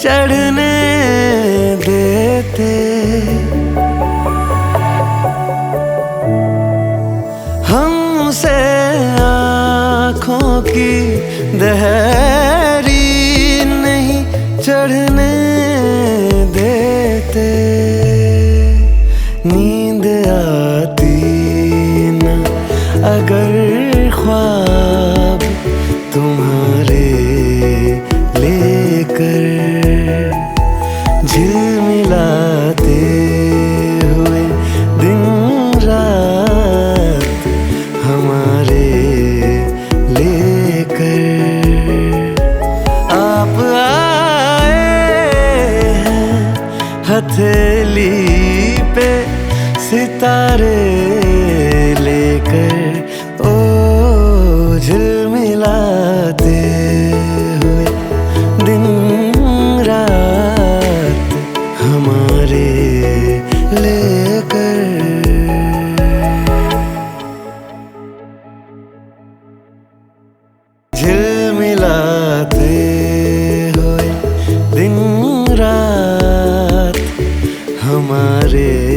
चढ़ने देते। हमसे आँखों की दहरी नहीं चढ़ने देते। नींद आती न अगर ख्वाब तुम्हारे लेकर, झिलमिलाते हुए दिन रात हमारे लेकर। आप आए हैं हथेली पे सितारे लेकर, ओ झिलमिलाते हुए दिन रात हमारे लेकर। झिलमिलाते हुए दिन रात हमारे